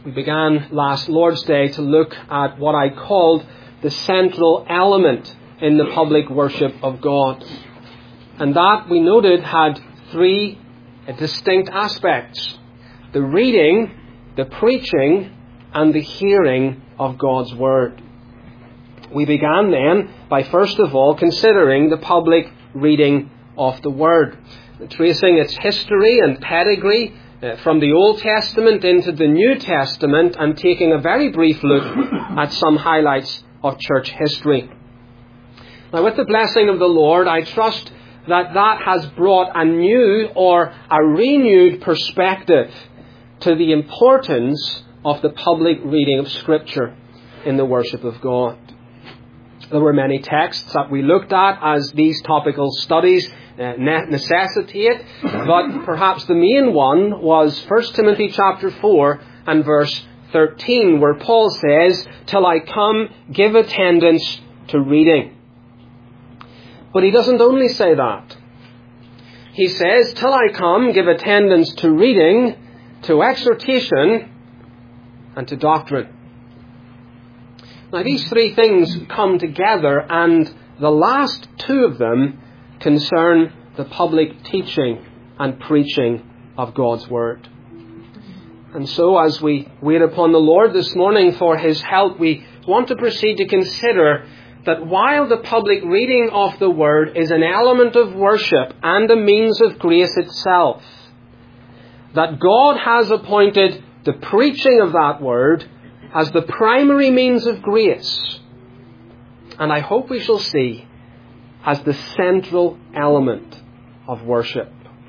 We began last Lord's Day to look at what I called the central element in the public worship of God. And that, we noted, had three distinct aspects: the reading, the preaching, and the hearing of God's Word. We began then by first of all considering the public reading of the Word, tracing its history and pedigree from the Old Testament into the New Testament, and taking a very brief look at some highlights of church history. Now, with the blessing of the Lord, I trust that has brought a new or a renewed perspective to the importance of the public reading of Scripture in the worship of God. There were many texts that we looked at as these topical studies necessitate, but perhaps the main one was 1 Timothy chapter 4 and verse 13, where Paul says, "Till I come, give attendance to reading." But he doesn't only say that. He says, "Till I come, give attendance to reading, to exhortation, and to doctrine." Now, these three things come together, and the last two of them concern the public teaching and preaching of God's Word. And so, as we wait upon the Lord this morning for His help, we want to proceed to consider that while the public reading of the Word is an element of worship and a means of grace itself, that God has appointed the preaching of that Word as the primary means of grace, and I hope we shall see, as the central element of worship.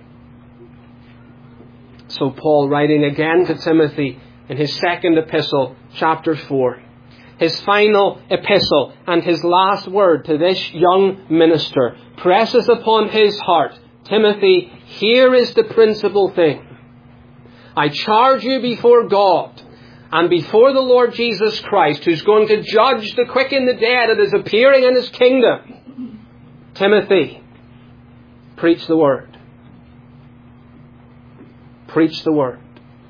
So Paul, writing again to Timothy in his second epistle, chapter 4, his final epistle and his last word to this young minister, presses upon his heart, "Timothy, here is the principal thing. I charge you before God and before the Lord Jesus Christ, who's going to judge the quick and the dead and is appearing in His kingdom. Timothy, preach the Word. Preach the Word."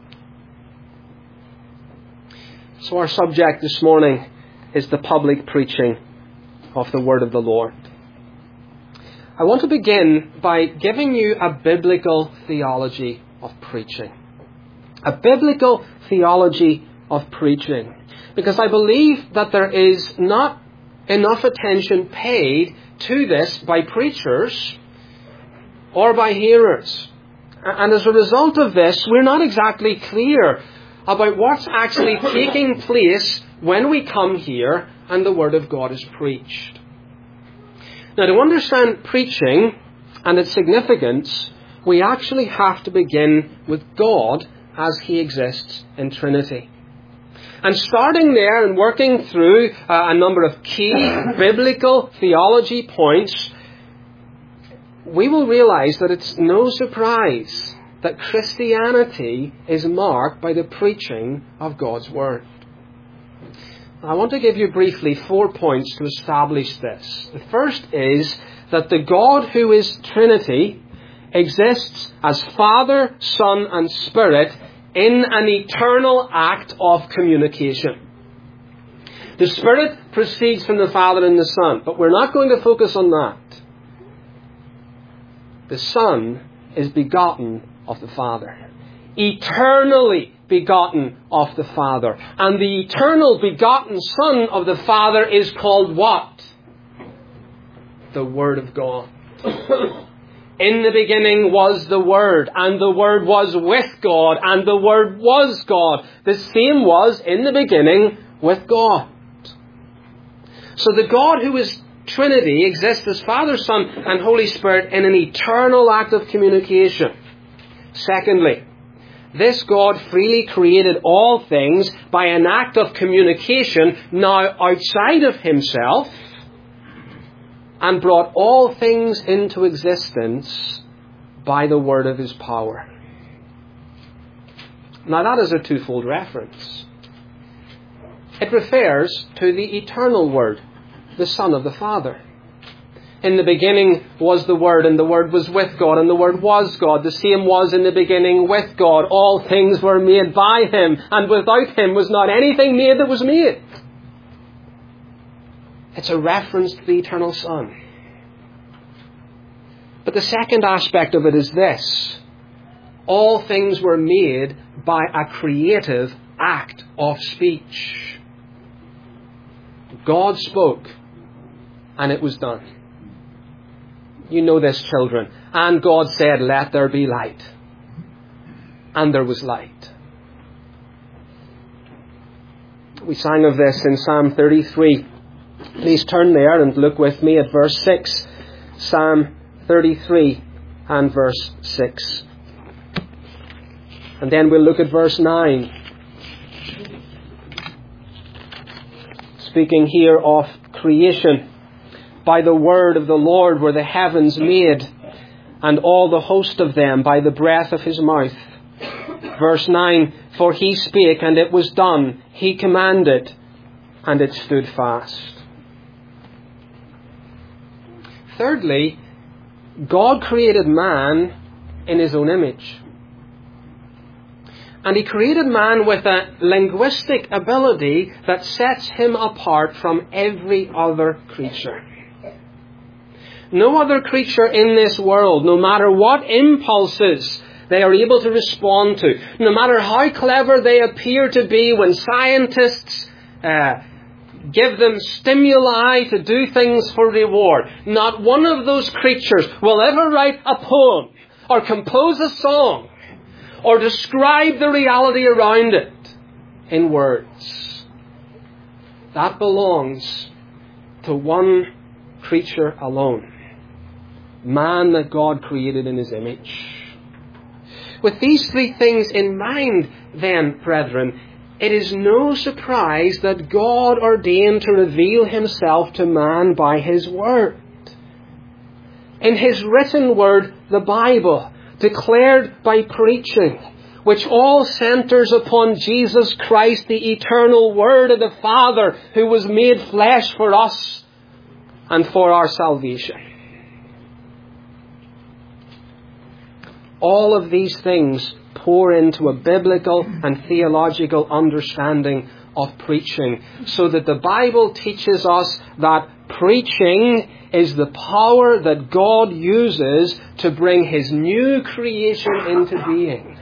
So our subject this morning is the public preaching of the Word of the Lord. I want to begin by giving you a biblical theology of preaching. A biblical theology of preaching. Because I believe that there is not enough attention paid to this by preachers or by hearers. And as a result of this, we're not exactly clear about what's actually taking place when we come here and the Word of God is preached. Now, to understand preaching and its significance, we actually have to begin with God as He exists in Trinity. And starting there and working through a number of key biblical theology points, we will realize that it's no surprise that Christianity is marked by the preaching of God's Word. I want to give you briefly 4 points to establish this. The first is that the God who is Trinity exists as Father, Son, and Spirit in an eternal act of communication. The Spirit proceeds from the Father and the Son, but we're not going to focus on that. The Son is begotten of the Father, eternally begotten of the Father. And the eternal begotten Son of the Father is called what? The Word of God. In the beginning was the Word, and the Word was with God, and the Word was God. The same was in the beginning with God. So the God who is Trinity exists as Father, Son, and Holy Spirit in an eternal act of communication. Secondly, this God freely created all things by an act of communication now outside of Himself, and brought all things into existence by the word of His power. Now that is a twofold reference. It refers to the eternal Word, the Son of the Father. In the beginning was the Word, and the Word was with God, and the Word was God. The same was in the beginning with God. All things were made by Him, and without Him was not anything made that was made. It's a reference to the eternal Son. But the second aspect of it is this. All things were made by a creative act of speech. God spoke, and it was done. You know this, children. And God said, "Let there be light." And there was light. We sang of this in Psalm 33. Please turn there and look with me at verse 6. Psalm 33 and verse 6. And then we'll look at verse 9. Speaking here of creation. By the word of the Lord were the heavens made, and all the host of them by the breath of His mouth. Verse 9, for He spake, and it was done. He commanded, and it stood fast. Thirdly, God created man in His own image. And He created man with a linguistic ability that sets him apart from every other creature. No other creature in this world, no matter what impulses they are able to respond to, no matter how clever they appear to be when scientists give them stimuli to do things for reward, not one of those creatures will ever write a poem or compose a song or describe the reality around it in words. That belongs to one creature alone. Man that God created in His image. With these three things in mind, then, brethren, it is no surprise that God ordained to reveal Himself to man by His Word. In His written Word, the Bible, declared by preaching, which all centers upon Jesus Christ, the eternal Word of the Father, who was made flesh for us and for our salvation. All of these things pour into a biblical and theological understanding of preaching, so that the Bible teaches us that preaching is the power that God uses to bring His new creation into being.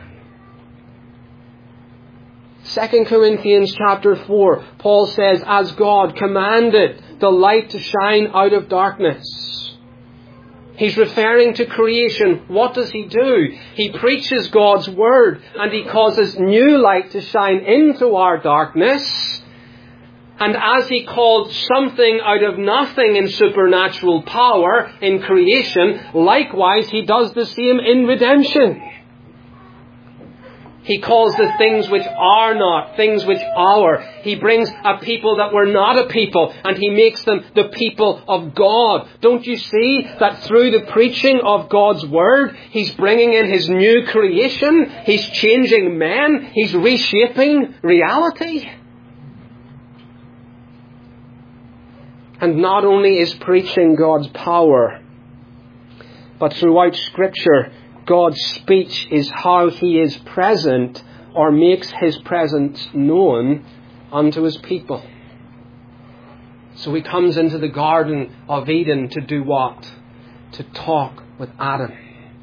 2 Corinthians chapter 4, Paul says, as God commanded the light to shine out of darkness. He's referring to creation. What does He do? He preaches God's Word, and He causes new light to shine into our darkness. And as He called something out of nothing in supernatural power in creation, likewise He does the same in redemption. He calls the things which are not, things which are. He brings a people that were not a people, and He makes them the people of God. Don't you see that through the preaching of God's Word, He's bringing in His new creation? He's changing men. He's reshaping reality. And not only is preaching God's power, but throughout Scripture, God's speech is how He is present or makes His presence known unto His people. So He comes into the Garden of Eden to do what? To talk with Adam.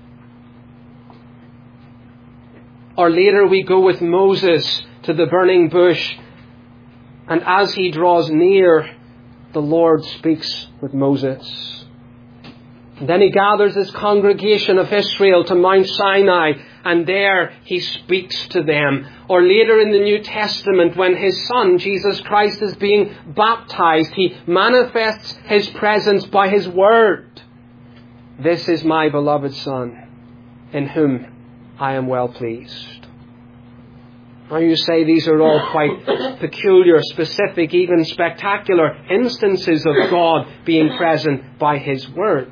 Or later we go with Moses to the burning bush, and as he draws near, the Lord speaks with Moses. And then He gathers His congregation of Israel to Mount Sinai, and there He speaks to them. Or later in the New Testament, when His Son, Jesus Christ, is being baptized, He manifests His presence by His Word. This is my beloved Son, in whom I am well pleased. Now you say these are all quite peculiar, specific, even spectacular instances of God being present by His Word.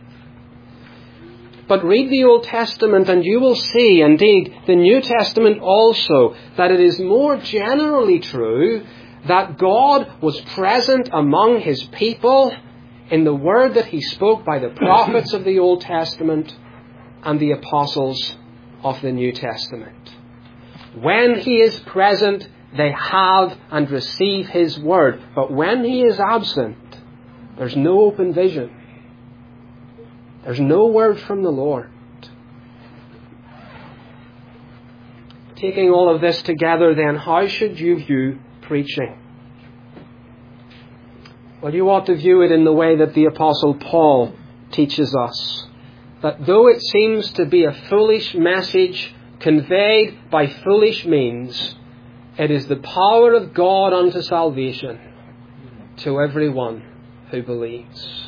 But read the Old Testament and you will see, indeed the New Testament also, that it is more generally true that God was present among His people in the word that he spoke by the prophets of the Old Testament and the apostles of the New Testament. When he is present, they have and receive his word. But when he is absent, there's no open vision. There's no word from the Lord. Taking all of this together then, how should you view preaching? Well, you ought to view it in the way that the Apostle Paul teaches us. That though it seems to be a foolish message conveyed by foolish means, it is the power of God unto salvation to everyone who believes.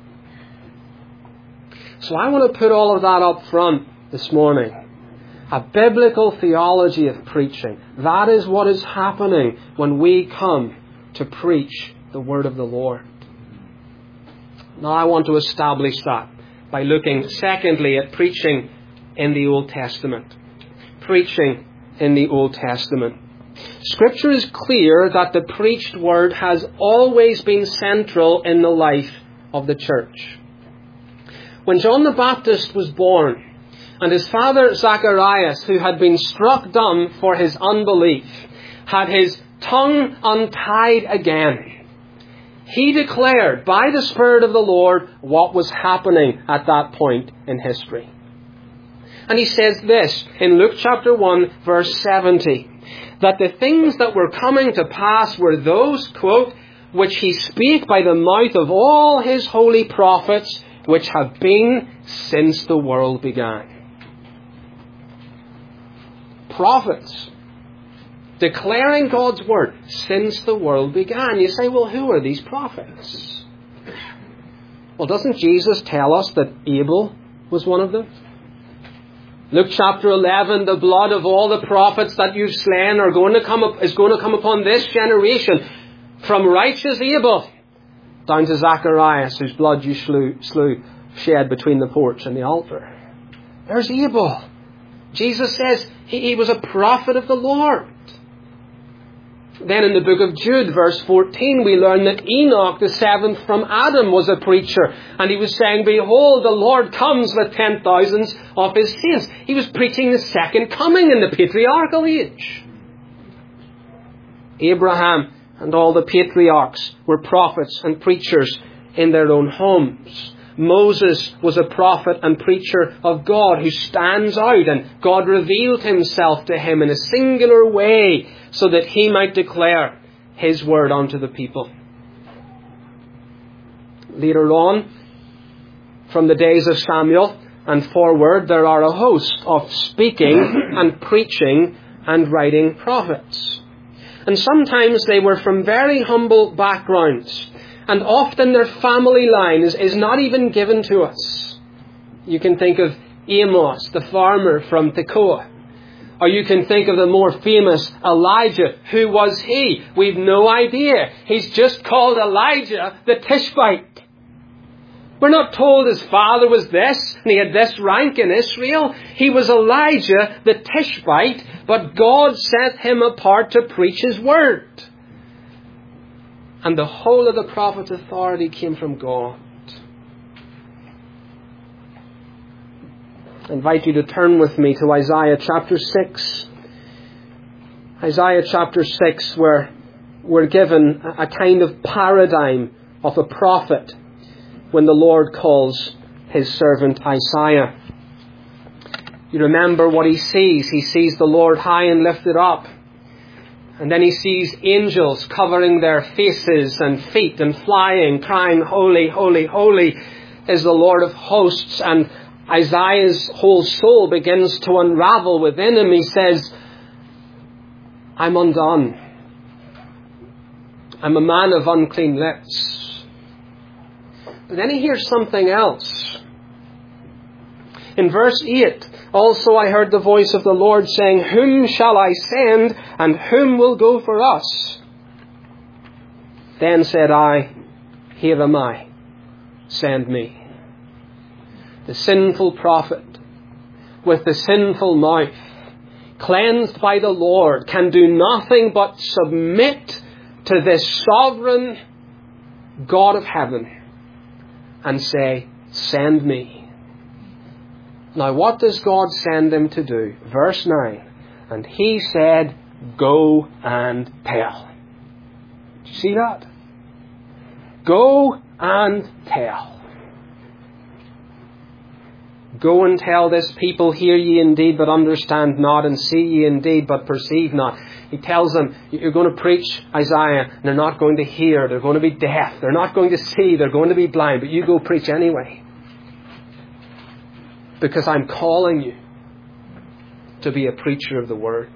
So I want to put all of that up front this morning. A biblical theology of preaching. That is what is happening when we come to preach the word of the Lord. Now I want to establish that by looking secondly at preaching in the Old Testament. Preaching in the Old Testament. Scripture is clear that the preached word has always been central in the life of the church. When John the Baptist was born, and his father Zacharias, who had been struck dumb for his unbelief, had his tongue untied again, he declared by the Spirit of the Lord what was happening at that point in history. And he says this in Luke chapter 1, verse 70, that the things that were coming to pass were those, quote, which he spake by the mouth of all his holy prophets, which have been since the world began. Prophets declaring God's word since the world began. You say, well, who are these prophets? Well, doesn't Jesus tell us that Abel was one of them? Luke chapter 11, the blood of all the prophets that you've slain is going to come upon this generation, from righteous Abel down to Zacharias, whose blood you slew shed between the porch and the altar. There's Abel. Jesus says he was a prophet of the Lord. Then in the book of Jude, verse 14, we learn that Enoch, the seventh from Adam, was a preacher. And he was saying, behold, the Lord comes with 10,000s of his saints. He was preaching the second coming in the patriarchal age. Abraham and all the patriarchs were prophets and preachers in their own homes. Moses was a prophet and preacher of God who stands out, and God revealed himself to him in a singular way so that he might declare his word unto the people. Later on, from the days of Samuel and forward, there are a host of speaking and preaching and writing prophets. And sometimes they were from very humble backgrounds. And often their family line is not even given to us. You can think of Amos, the farmer from Tekoa. Or you can think of the more famous Elijah. Who was he? We've no idea. He's just called Elijah the Tishbite. We're not told his father was this and he had this rank in Israel. He was Elijah the Tishbite, but God set him apart to preach his word. And the whole of the prophet's authority came from God. I invite you to turn with me to Isaiah chapter 6. Isaiah chapter 6, where we're given a kind of paradigm of a prophet when the Lord calls his servant Isaiah. You remember what he sees. He sees the Lord high and lifted up. And then he sees angels covering their faces and feet and flying, crying, holy, holy, holy is the Lord of hosts. And Isaiah's whole soul begins to unravel within him. He says, I'm undone. I'm a man of unclean lips. But then he hears something else. In verse 8, also I heard the voice of the Lord saying, whom shall I send, and whom will go for us? Then said I, here am I, send me. The sinful prophet, with the sinful mouth, cleansed by the Lord, can do nothing but submit to this sovereign God of heaven, and say, "Send me." Now what does God send him to do? Verse 9. And he said, "Go and tell." Do you see that? Go and tell. Go and tell this people, hear ye indeed, but understand not, and see ye indeed, but perceive not. He tells them, you're going to preach Isaiah, and they're not going to hear, they're going to be deaf, they're not going to see, they're going to be blind, but you go preach anyway. Because I'm calling you to be a preacher of the Word.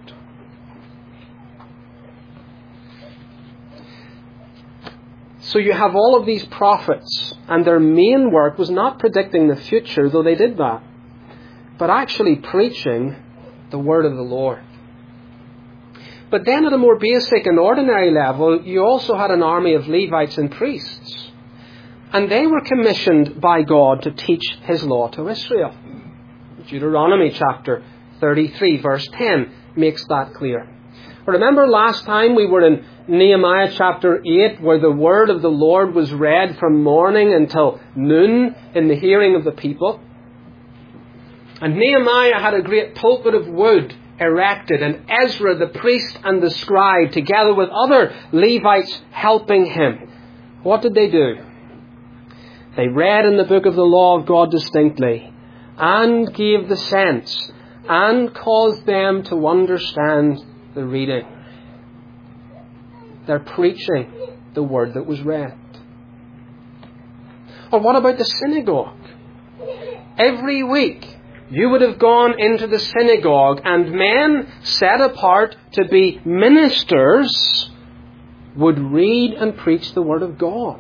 So you have all of these prophets, and their main work was not predicting the future, though they did that, but actually preaching the Word of the Lord. But then at a more basic and ordinary level, you also had an army of Levites and priests. And they were commissioned by God to teach His law to Israel. Deuteronomy chapter 33 verse 10 makes that clear. Remember last time we were in Nehemiah chapter 8, where the word of the Lord was read from morning until noon in the hearing of the people. And Nehemiah had a great pulpit of wood erected, and Ezra the priest and the scribe, together with other Levites helping him. What did they do? They read in the book of the law of God distinctly, and gave the sense, and caused them to understand the reading. They're preaching the word that was read. Or what about the synagogue? Every week you would have gone into the synagogue, and men set apart to be ministers would read and preach the word of God.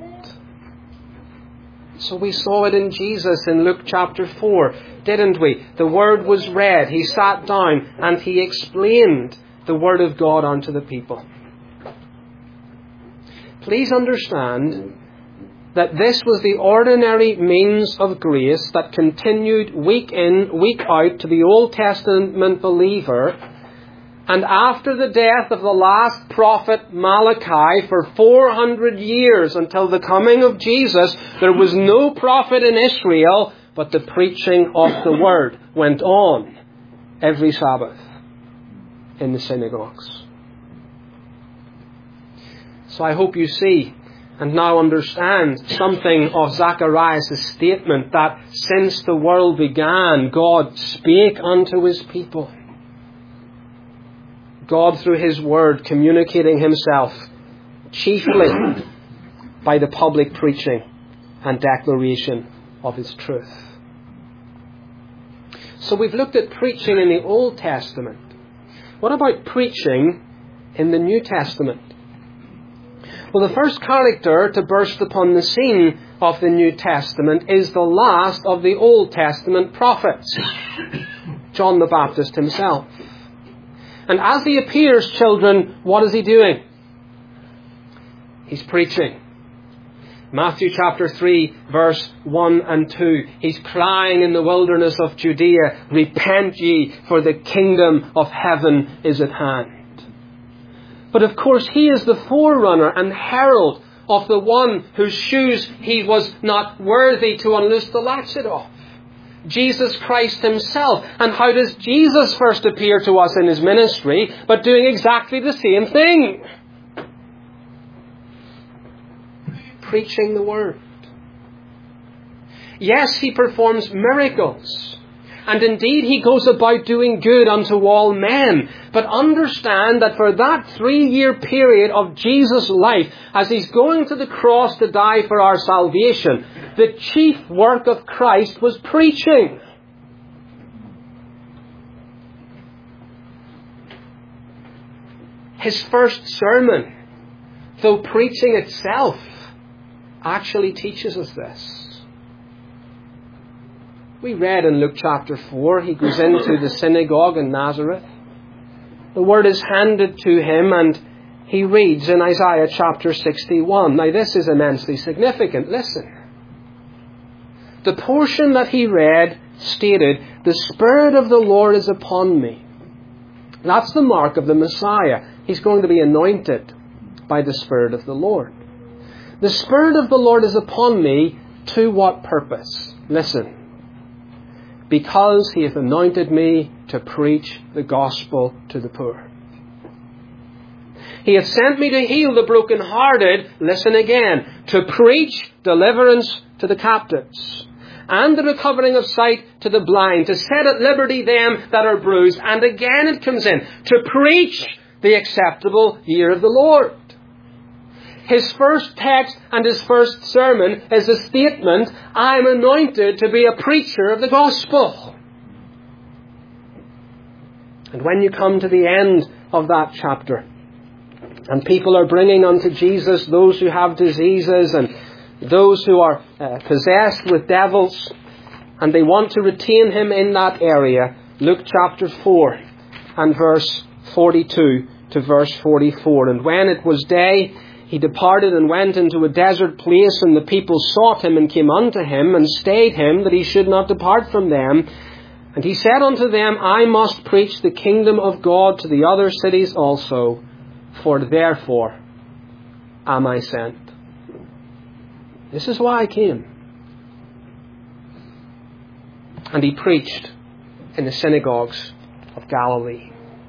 So we saw it in Jesus in Luke chapter 4, didn't we? The word was read, He sat down, and He explained the word of God unto the people. Please understand that this was the ordinary means of grace that continued week in, week out to the Old Testament believer. And after the death of the last prophet Malachi for 400 years until the coming of Jesus, there was no prophet in Israel, but the preaching of the word went on every Sabbath in the synagogues. So I hope you see and now understand something of Zacharias' statement that since the world began, God spake unto His people. God, through His Word, communicating Himself chiefly by the public preaching and declaration of His truth. So we've looked at preaching in the Old Testament. What about preaching in the New Testament? Well, the first character to burst upon the scene of the New Testament is the last of the Old Testament prophets, John the Baptist himself. And as he appears, children, what is he doing? He's preaching. Matthew chapter 3, verse 1 and 2. He's crying in the wilderness of Judea, "Repent ye, for the kingdom of heaven is at hand." But of course, he is the forerunner and herald of the one whose shoes he was not worthy to unloose the latchet of. Jesus Christ Himself. And how does Jesus first appear to us in His ministry, but doing exactly the same thing? Preaching the Word. Yes, He performs miracles. And indeed, He goes about doing good unto all men. But understand that for that 3-year period of Jesus' life, as He's going to the cross to die for our salvation, the chief work of Christ was preaching. His first sermon, though preaching itself, actually teaches us this. We read in Luke chapter 4, He goes into the synagogue in Nazareth. The word is handed to Him, and He reads in Isaiah chapter 61. Now this is immensely significant. Listen. The portion that he read stated, "The Spirit of the Lord is upon me." That's the mark of the Messiah. He's going to be anointed by the Spirit of the Lord. The Spirit of the Lord is upon me To what purpose? Listen. Because he hath anointed me to preach the gospel to the poor. He hath sent me to heal the brokenhearted, listen again, to preach deliverance to the captives, and the recovering of sight to the blind, to set at liberty them that are bruised. And again it comes in, to preach the acceptable year of the Lord. His first text and his first sermon is a statement, I am anointed to be a preacher of the gospel. And when you come to the end of that chapter, and people are bringing unto Jesus those who have diseases and those who are possessed with devils, and they want to retain him in that area, Luke chapter 4 and verse 42 to verse 44. And when it was day, he departed and went into a desert place, and the people sought him and came unto him and stayed him that he should not depart from them. And he said unto them, I must preach the kingdom of God to the other cities also, for therefore am I sent. This is why I came. And he preached in the synagogues of Galilee.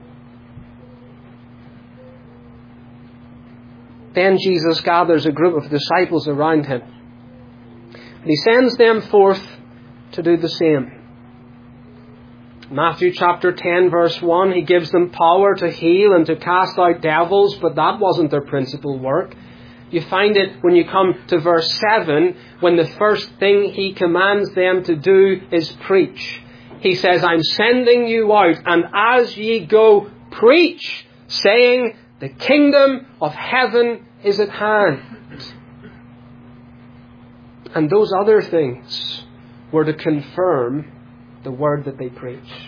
Then Jesus gathers a group of disciples around him. And he sends them forth to do the same. Matthew chapter 10 verse 1, he gives them power to heal and to cast out devils, but that wasn't their principal work. You find it when you come to verse 7, when the first thing he commands them to do is preach. He says, I'm sending you out, and as ye go, preach, saying, the kingdom of heaven is at hand. And those other things were to confirm the word that they preached.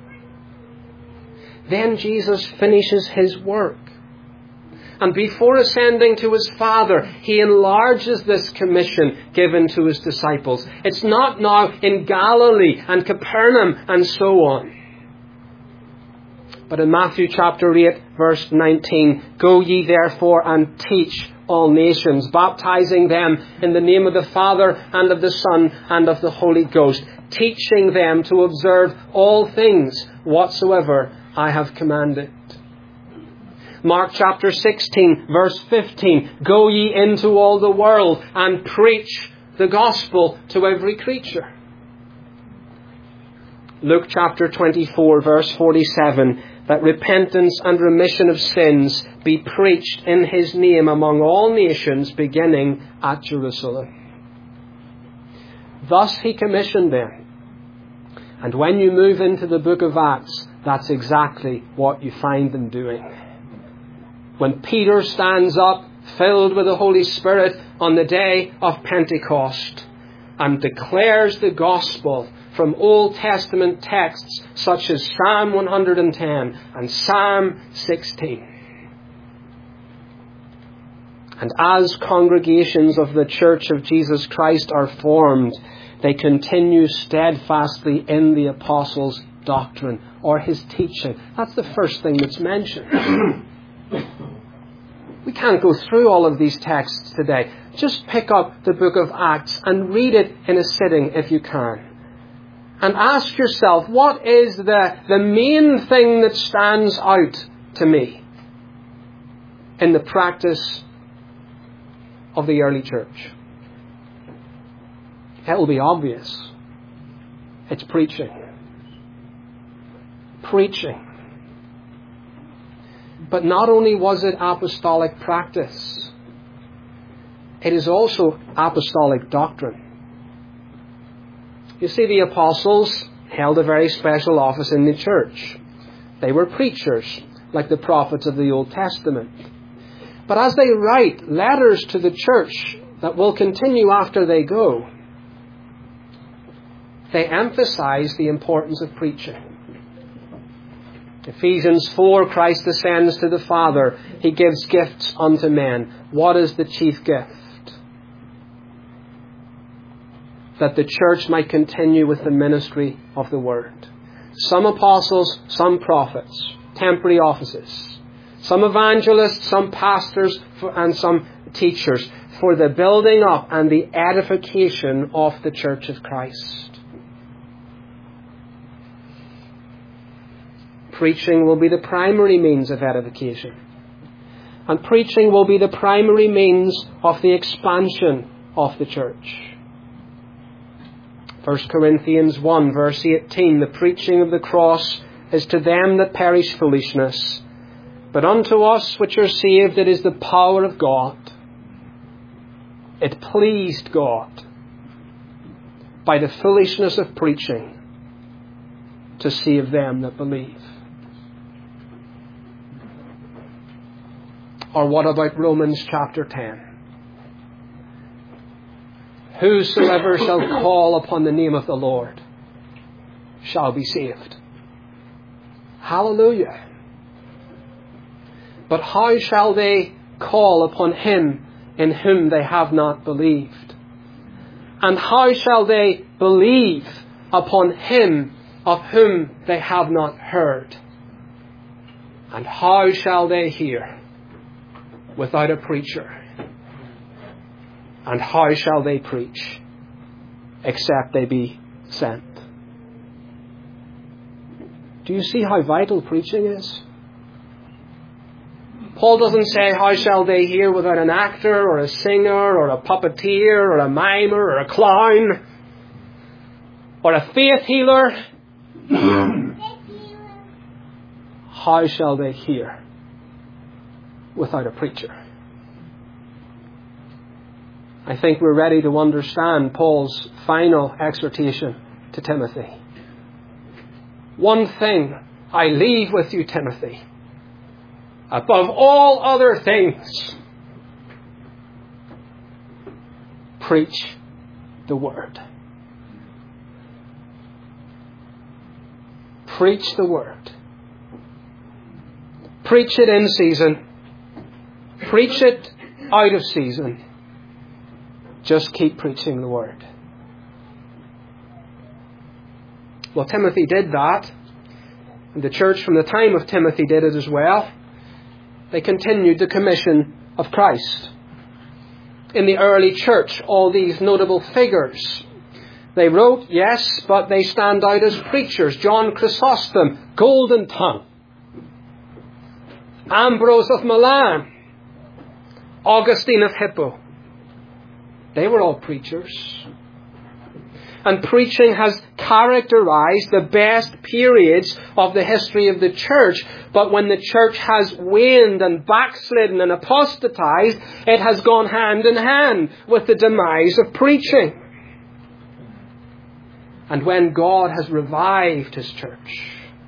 Then Jesus finishes his work. And before ascending to his Father, he enlarges this commission given to his disciples. It's not now in Galilee and Capernaum and so on. But in Matthew chapter 8, verse 19, go ye therefore and teach all nations, baptizing them in the name of the Father and of the Son and of the Holy Ghost, teaching them to observe all things whatsoever I have commanded. Mark chapter 16, verse 15, go ye into all the world and preach the gospel to every creature. Luke chapter 24, verse 47, that repentance and remission of sins be preached in his name among all nations, beginning at Jerusalem. Thus he commissioned them. And when you move into the book of Acts, that's exactly what you find them doing. When Peter stands up, filled with the Holy Spirit on the day of Pentecost, and declares the gospel from Old Testament texts such as Psalm 110 and Psalm 16. And as congregations of the Church of Jesus Christ are formed, they continue steadfastly in the apostles' doctrine or his teaching. That's the first thing that's mentioned. We can't go through all of these texts today. Just pick up the book of Acts and read it in a sitting if you can. And ask yourself, what is the main thing that stands out to me in the practice of the early church? It will be obvious. It's preaching. Preaching. But not only was it apostolic practice, it is also apostolic doctrine. You see, the apostles held a very special office in the church. They were preachers, like the prophets of the Old Testament. But as they write letters to the church that will continue after they go, they emphasize the importance of preaching. Ephesians 4, Christ ascends to the Father. He gives gifts unto men. What is the chief gift? That the church might continue with the ministry of the word. Some apostles, some prophets, temporary offices. Some evangelists, some pastors, and some teachers for the building up and the edification of the church of Christ. Preaching will be the primary means of edification. And preaching will be the primary means of the expansion of the church. 1 Corinthians 1 verse 18, the preaching of the cross is to them that perish foolishness, but unto us which are saved it is the power of God. It pleased God by the foolishness of preaching to save them that believe. Or what about Romans chapter 10? Whosoever shall call upon the name of the Lord shall be saved. Hallelujah. But how shall they call upon him in whom they have not believed? And how shall they believe upon him of whom they have not heard? And how shall they hear without a preacher? And how shall they preach except they be sent? Do you see how vital preaching is? Paul doesn't say, how shall they hear without an actor or a singer or a puppeteer or a mimer or a clown or a faith healer? How shall they hear without a preacher? I think we're ready to understand Paul's final exhortation to Timothy. One thing I leave with you, Timothy, above all other things, preach the word. Preach the word. Preach it in season. Preach it out of season. Just keep preaching the word. Well, Timothy did that. And the church from the time of Timothy did it as well. They continued the commission of Christ. In the early church, all these notable figures, they wrote, yes, but they stand out as preachers. John Chrysostom, golden tongue. Ambrose of Milan, Augustine of Hippo. They were all preachers. And preaching has characterized the best periods of the history of the church. But when the church has waned and backslidden and apostatized, it has gone hand in hand with the demise of preaching. And when God has revived His church,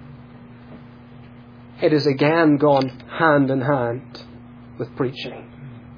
it has again gone hand in hand with preaching.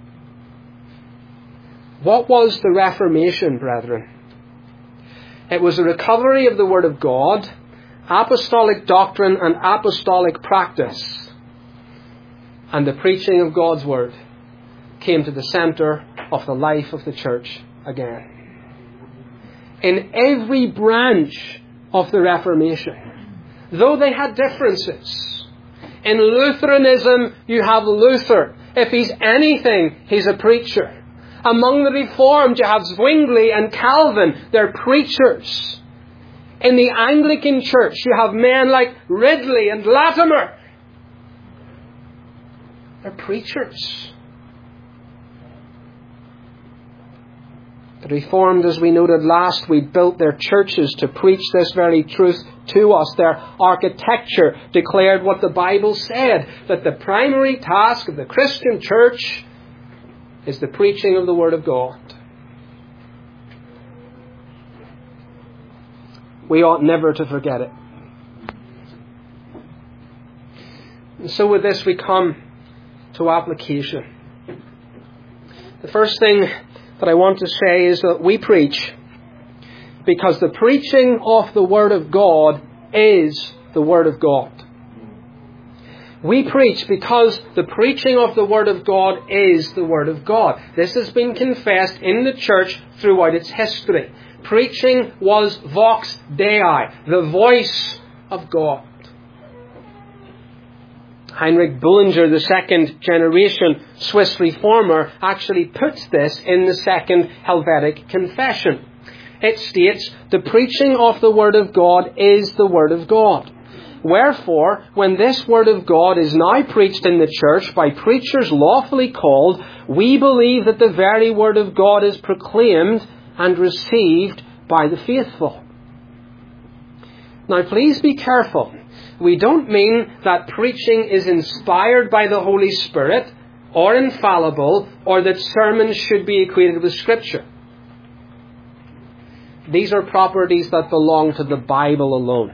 What was the Reformation, brethren? It was a recovery of the Word of God, apostolic doctrine and apostolic practice. And the preaching of God's Word came to the center of the life of the church again. In every branch of the Reformation, though they had differences, in Lutheranism you have Luther. If he's anything, he's a preacher. Among the Reformed, you have Zwingli and Calvin. They're preachers. In the Anglican Church, you have men like Ridley and Latimer. They're preachers. The Reformed, as we noted last week, built their churches to preach this very truth to us. Their architecture declared what the Bible said, that the primary task of the Christian church is the preaching of the Word of God. We ought never to forget it. And so with this we come to application. The first thing that I want to say is that we preach because the preaching of the Word of God is the Word of God. We preach because the preaching of the Word of God is the Word of God. This has been confessed in the church throughout its history. Preaching was vox Dei, the voice of God. Heinrich Bullinger, the second generation Swiss reformer, actually puts this in the Second Helvetic Confession. It states, "The preaching of the Word of God is the Word of God. Wherefore, when this Word of God is now preached in the church by preachers lawfully called, we believe that the very Word of God is proclaimed and received by the faithful." Now, please be careful. We don't mean that preaching is inspired by the Holy Spirit or infallible, or that sermons should be equated with Scripture. These are properties that belong to the Bible alone.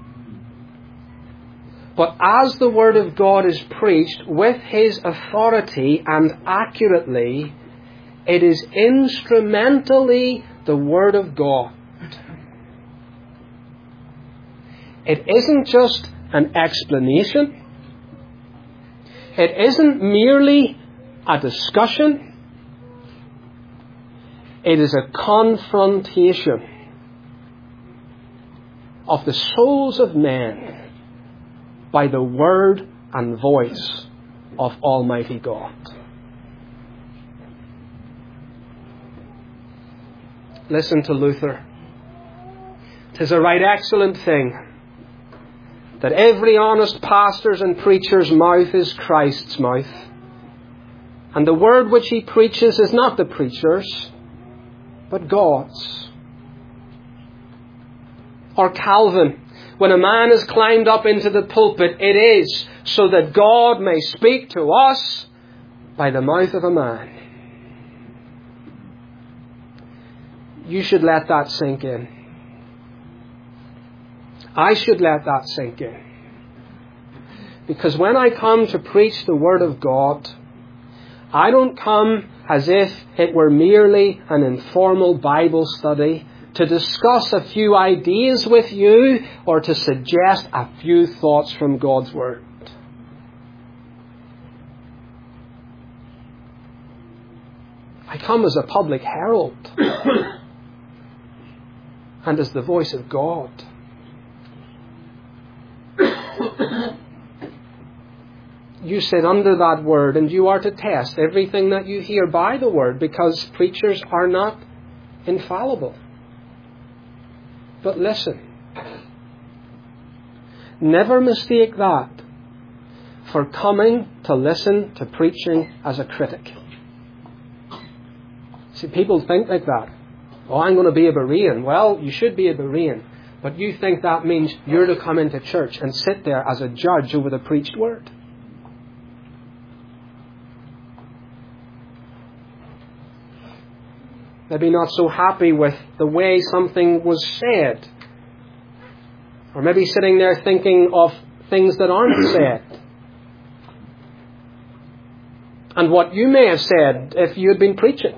But as the Word of God is preached with His authority and accurately, it is instrumentally the Word of God. It isn't just an explanation. It isn't merely a discussion. It is a confrontation of the souls of men by the word and voice of Almighty God. Listen to Luther. 'Tis a right excellent thing that every honest pastor's and preacher's mouth is Christ's mouth, and the word which he preaches is not the preacher's, but God's. Or Calvin, when a man has climbed up into the pulpit, it is so that God may speak to us by the mouth of a man. You should let that sink in. I should let that sink in. Because when I come to preach the Word of God, I don't come as if it were merely an informal Bible study to discuss a few ideas with you or to suggest a few thoughts from God's Word. I come as a public herald and as the voice of God. You sit under that word and you are to test everything that you hear by the word, because preachers are not infallible. But listen, never mistake that for coming to listen to preaching as a critic. See, people think like that. Oh, I'm going to be a Berean. Well, you should be a Berean. But you think that means you're to come into church and sit there as a judge over the preached word. Maybe not so happy with the way something was said. Or maybe sitting there thinking of things that aren't said. And what you may have said if you had been preaching.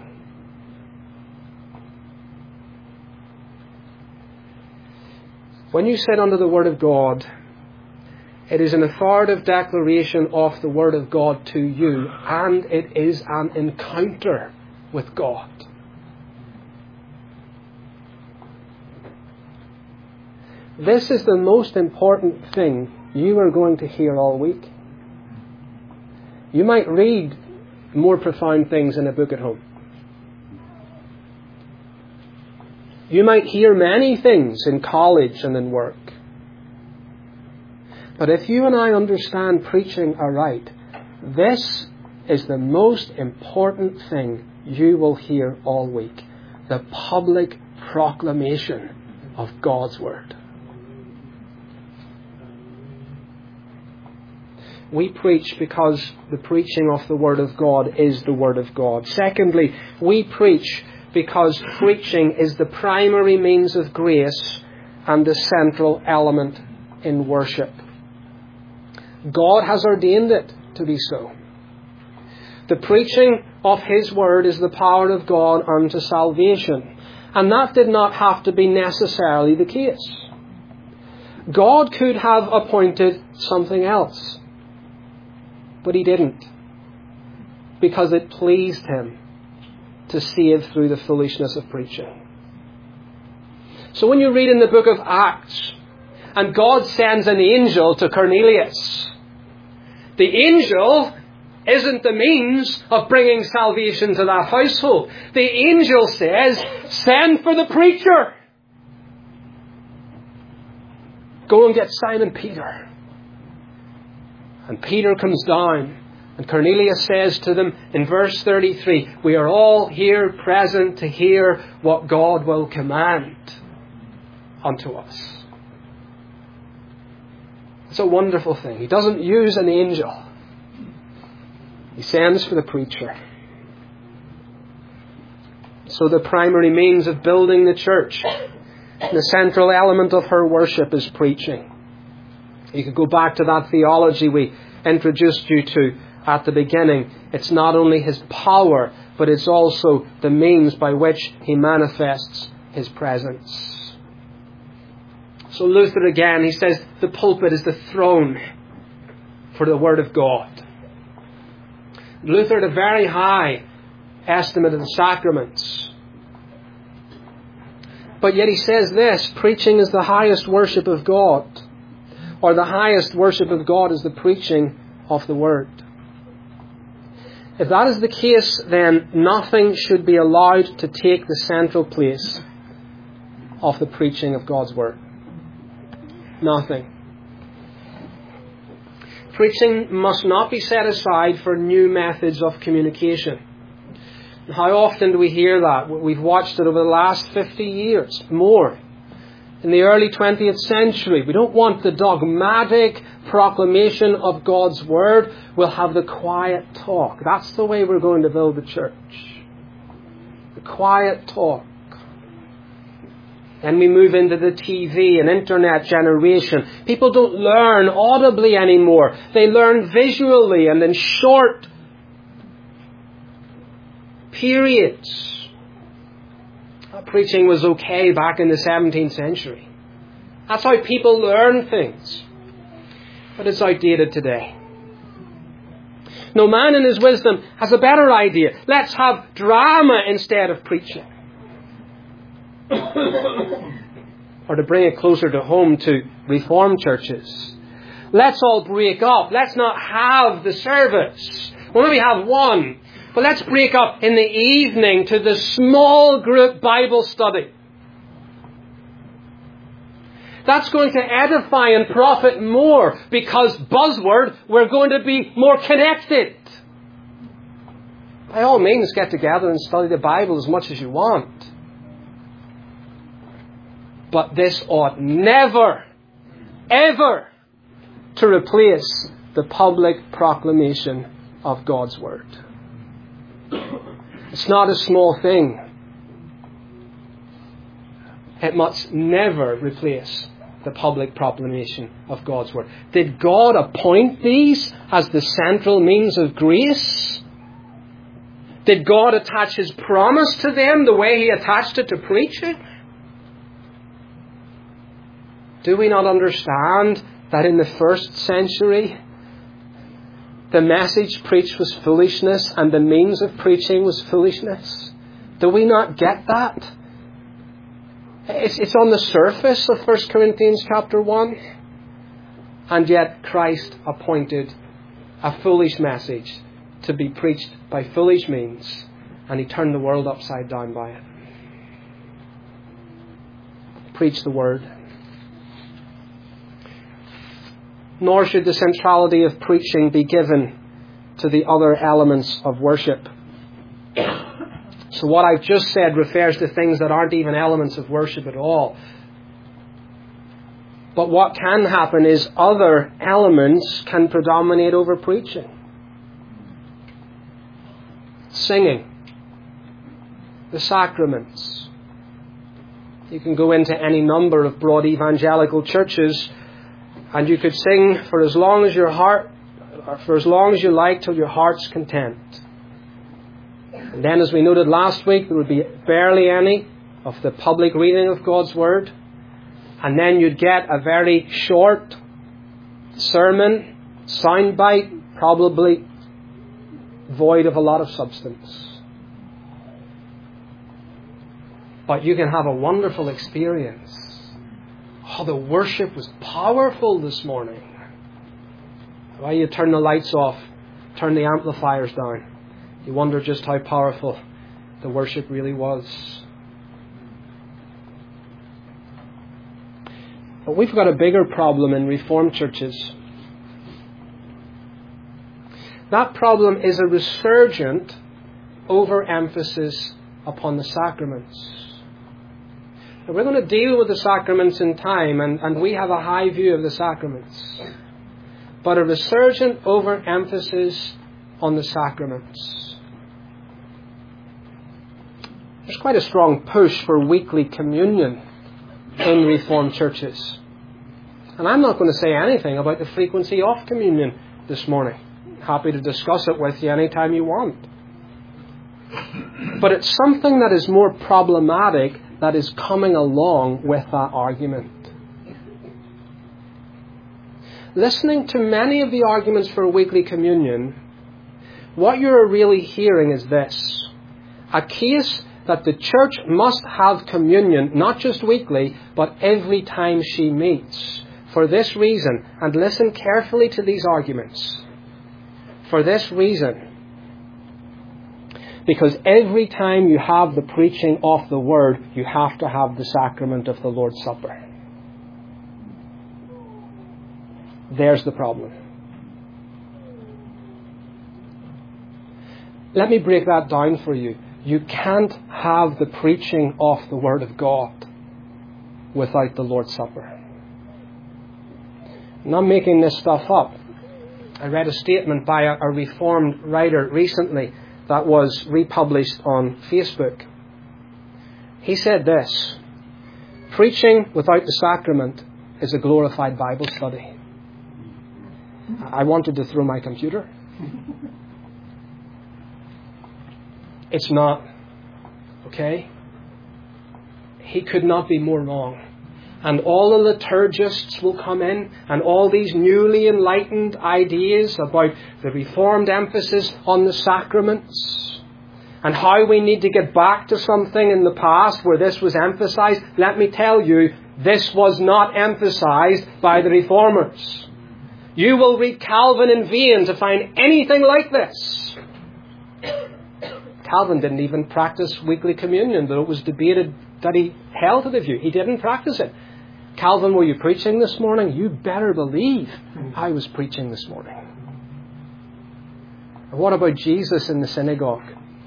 When you sit under the Word of God, it is an authoritative declaration of the Word of God to you, and it is an encounter with God. This is the most important thing you are going to hear all week. You might read more profound things in a book at home. You might hear many things in college and in work. But if you and I understand preaching aright, this is the most important thing you will hear all week. The public proclamation of God's Word. We preach because the preaching of the Word of God is the Word of God. Secondly, we preach because preaching is the primary means of grace and the central element in worship. God has ordained it to be so. The preaching of His Word is the power of God unto salvation. And that did not have to be necessarily the case. God could have appointed something else. But He didn't. Because it pleased Him to save through the foolishness of preaching. So when you read in the book of Acts, and God sends an angel to Cornelius The angel isn't the means of bringing salvation to that household. The angel says, send for the preacher. Go and get Simon Peter. And Peter comes down. And Cornelius says to them in verse 33, we are all here present to hear what God will command unto us. It's a wonderful thing. He doesn't use an angel. He sends for the preacher. So the primary means of building the church, the central element of her worship, is preaching. You could go back to that theology we introduced you to at the beginning. It's not only His power, but it's also the means by which He manifests His presence. So Luther again, he says the pulpit is the throne for the Word of God. Luther had a very high estimate of the sacraments. But yet he says this, preaching is the highest worship of God. Or the highest worship of God is the preaching of the Word. If that is the case, then nothing should be allowed to take the central place of the preaching of God's Word. Nothing. Preaching must not be set aside for new methods of communication. How often do we hear that? We've watched it over the last 50 years, more. In the early 20th century, we don't want the dogmatic proclamation of God's Word. We'll have the quiet talk. That's the way we're going to build the church. The quiet talk. Then we move into the TV and internet generation. People don't learn audibly anymore. They learn visually and in short periods. Preaching was okay back in the 17th century. That's how people learn things. But it's outdated today. No man in his wisdom has a better idea. Let's have drama instead of preaching. Or to bring it closer to home, to Reformed churches. Let's all break up. Let's not have the service. We'll maybe have one. But let's break up in the evening to the small group Bible study. That's going to edify and profit more because, buzzword, we're going to be more connected. By all means, get together and study the Bible as much as you want. But this ought never, ever to replace the public proclamation of God's Word. It's not a small thing. It must never replace the public proclamation of God's Word. Did God appoint these as the central means of grace? Did God attach His promise to them the way He attached it to preaching? Do we not understand that in the first century the message preached was foolishness and the means of preaching was foolishness? Do we not get that? It's on the surface of 1 Corinthians chapter 1. And yet Christ appointed a foolish message to be preached by foolish means, and He turned the world upside down by it. Preach the Word. Nor should the centrality of preaching be given to the other elements of worship. So what I've just said refers to things that aren't even elements of worship at all. But what can happen is other elements can predominate over preaching. Singing. The sacraments. You can go into any number of broad evangelical churches and you could sing for as long as your heart, or for as long as you like, till your heart's content. And then, as we noted last week, there would be barely any of the public reading of God's Word. And then you'd get a very short sermon, soundbite, probably void of a lot of substance. But you can have a wonderful experience. Oh, the worship was powerful this morning. Why you turn the lights off, turn the amplifiers down. You wonder just how powerful the worship really was. But we've got a bigger problem in Reformed churches. That problem is a resurgent overemphasis upon the sacraments. Now, we're going to deal with the sacraments in time, and we have a high view of the sacraments. But a resurgent overemphasis on the sacraments. There's quite a strong push for weekly communion in Reformed churches. And I'm not going to say anything about the frequency of communion this morning. Happy to discuss it with you anytime you want. But it's something that is more problematic that is coming along with that argument. Listening to many of the arguments for weekly communion, what you're really hearing is this: a case that the church must have communion, not just weekly, but every time she meets. For this reason, and listen carefully to these arguments, for this reason, because every time you have the preaching of the Word, you have to have the sacrament of the Lord's Supper. There's the problem. Let me break that down for you. You can't have the preaching of the Word of God without the Lord's Supper. I'm not making this stuff up. I read a statement by a Reformed writer recently that was republished on Facebook. He said this: preaching without the sacrament is a glorified Bible study. I wanted to throw my computer. It's not. Okay? He could not be more wrong. And all the liturgists will come in, and all these newly enlightened ideas about the Reformed emphasis on the sacraments, and how we need to get back to something in the past where this was emphasized. Let me tell you, this was not emphasized by the Reformers. You will read Calvin in vain to find anything like this. Calvin didn't even practice weekly communion, though it was debated that he held to the view. He didn't practice it. Calvin, were you preaching this morning? You better believe I was preaching this morning. And what about Jesus in the synagogue?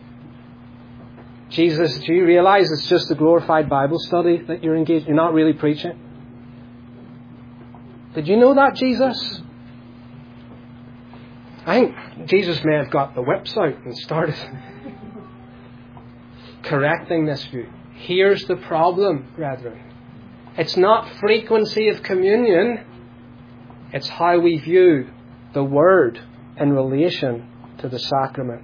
Jesus, do you realize it's just a glorified Bible study that you're engaged in? You're not really preaching. Did you know that, Jesus? I think Jesus may have got the whips out and started correcting this view. Here's the problem, brethren. It's not frequency of communion. It's how we view the Word in relation to the sacrament.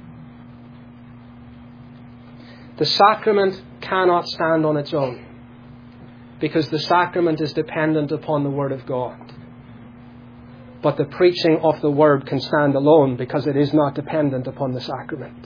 The sacrament cannot stand on its own, because the sacrament is dependent upon the Word of God. But the preaching of the Word can stand alone, because it is not dependent upon the sacrament.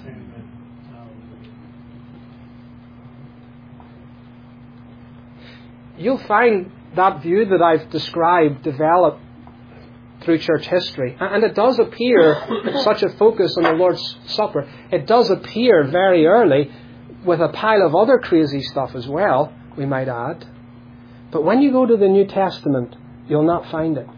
You'll find that view that I've described develop through church history. And it does appear, such a focus on the Lord's Supper, it does appear very early with a pile of other crazy stuff as well, we might add. But when you go to the New Testament, you'll not find it.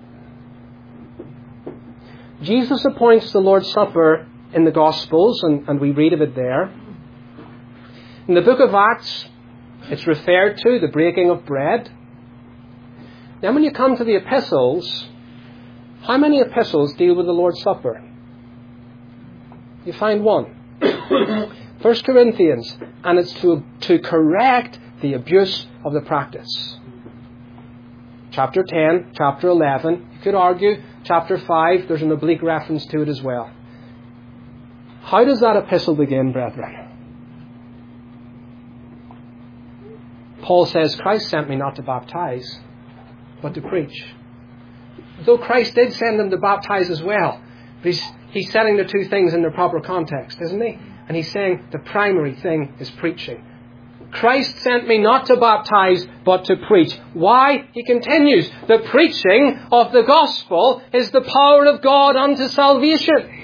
Jesus appoints the Lord's Supper in the Gospels, and we read of it there. In the book of Acts, it's referred to, the breaking of bread. Then when you come to the epistles, how many epistles deal with the Lord's Supper? You find one. 1 Corinthians, and it's to correct the abuse of the practice. Chapter 10, chapter 11, you could argue, chapter 5, there's an oblique reference to it as well. How does that epistle begin, brethren? Paul says, Christ sent me not to baptize, but to preach. Though Christ did send them to baptize as well, but he's setting the two things in their proper context, isn't he? And he's saying the primary thing is preaching. Christ sent me not to baptize, but to preach. Why? He continues, the preaching of the gospel is the power of God unto salvation.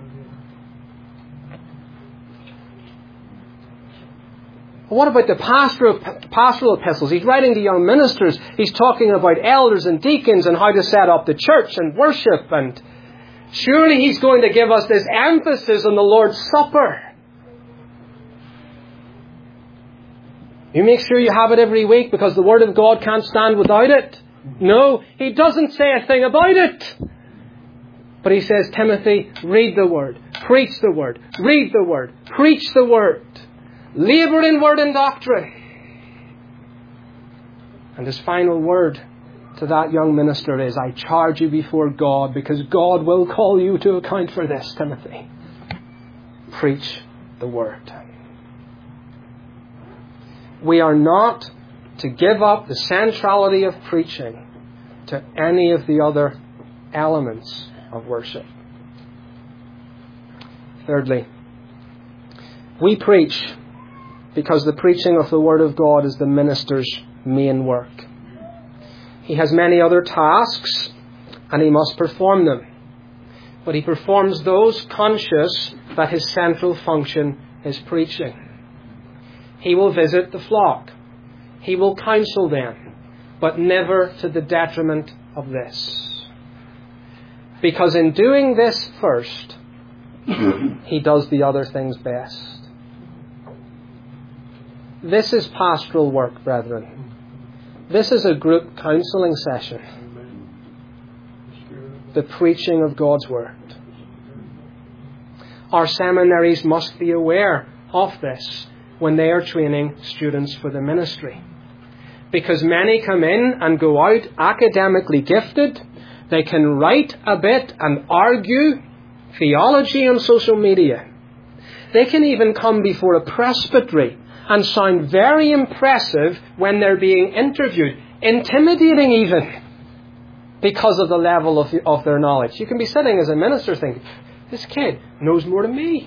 What about the pastoral epistles? He's writing to young ministers. He's talking about elders and deacons and how to set up the church and worship. And surely he's going to give us this emphasis on the Lord's Supper. You make sure you have it every week because the Word of God can't stand without it. No, he doesn't say a thing about it. But he says, Timothy, read the Word, preach the Word, read the Word, preach the Word. Labour in word and doctrine. And his final word to that young minister is, I charge you before God, because God will call you to account for this, Timothy. Preach the word. We are not to give up the centrality of preaching to any of the other elements of worship. Thirdly, we preach because the preaching of the Word of God is the minister's main work. He has many other tasks and he must perform them. But he performs those conscious that his central function is preaching. He will visit the flock. He will counsel them, but never to the detriment of this. Because in doing this first, he does the other things best. This is pastoral work, brethren. This is a group counselling session. The preaching of God's Word. Our seminaries must be aware of this when they are training students for the ministry. Because many come in and go out academically gifted. They can write a bit and argue theology on social media. They can even come before a presbytery and sound very impressive when they're being interviewed, intimidating even, because of the level of their knowledge. You can be sitting as a minister thinking, this kid knows more than me.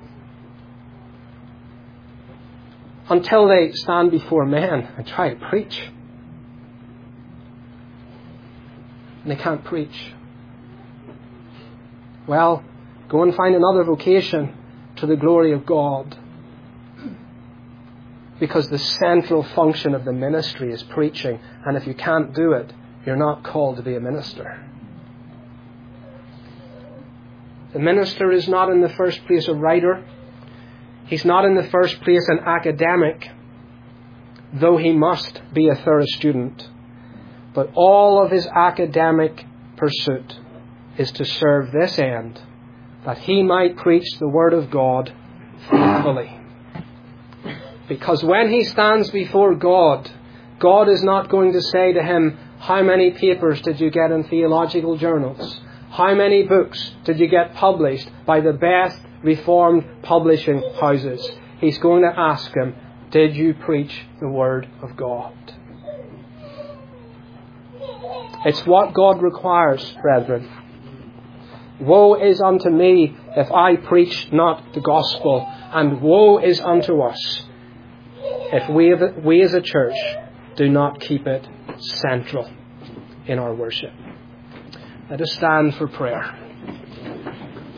Until they stand before men and try to preach. And they can't preach. Well, go and find another vocation to the glory of God. Because the central function of the ministry is preaching. And if you can't do it, you're not called to be a minister. The minister is not in the first place a writer. He's not in the first place an academic, though he must be a thorough student. But all of his academic pursuit is to serve this end, that he might preach the Word of God faithfully. Because when he stands before God, God is not going to say to him, how many papers did you get in theological journals? How many books did you get published by the best Reformed publishing houses? He's going to ask him, did you preach the Word of God? It's what God requires, brethren. Woe is unto me if I preach not the gospel, and woe is unto us if we as a church do not keep it central in our worship. Let us stand for prayer.